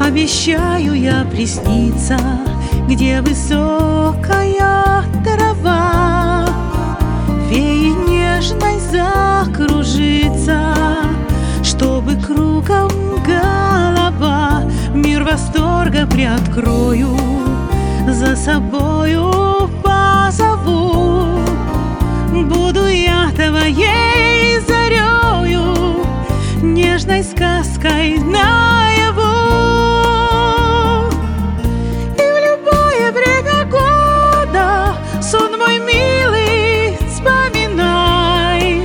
Обещаю я присниться, где высокая трава феей нежной закружится, чтобы кругом голова. Мир восторга приоткрою, за собою позову. Буду я твоей зарею, нежной сказкой наяву. И в любое время года сон мой милый вспоминай.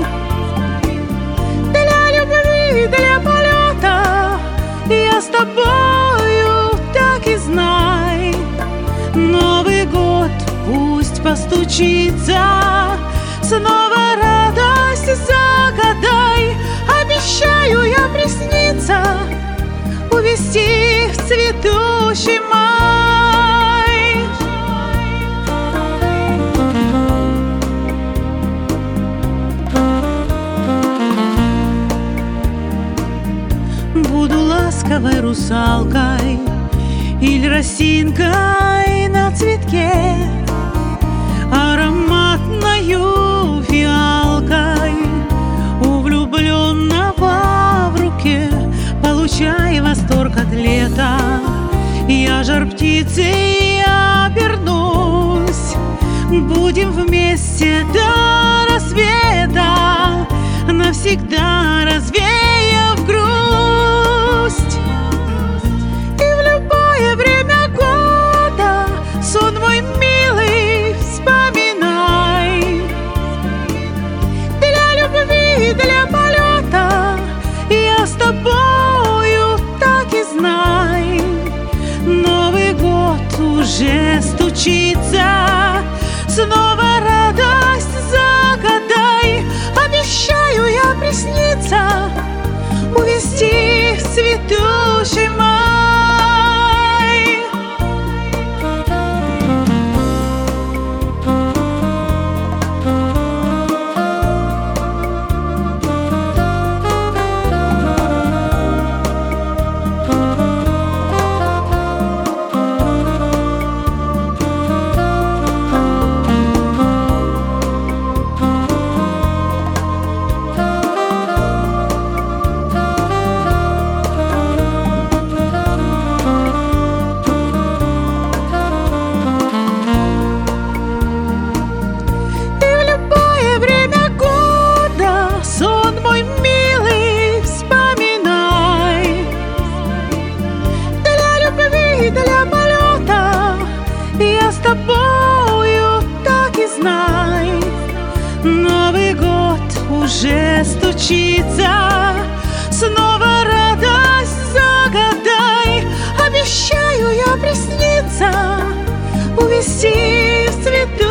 Для любви, для полета я с тобою, так и знай. Новый год пусть постучится, снова радость загадай. Обещаю я присниться, увести в цветущий май. Буду ласковой русалкой или росинкой на цветке, ароматною фиалкой у влюбленного в руке. Получай восторг от лета, я жар птицей обернусь. Будем вместе до рассвета, навсегда развеяв грусть. И в любое время года сон мой милый вспоминай. Для любви, для полета я с тобою, так и знай. Новый год уже стучится, снова радость загадай. Обещаю я присниться, увести в цветущий май. Для полета я с тобою, так и знай. Новый год уже стучится, снова радость загадай. Обещаю я присниться, увести в цветы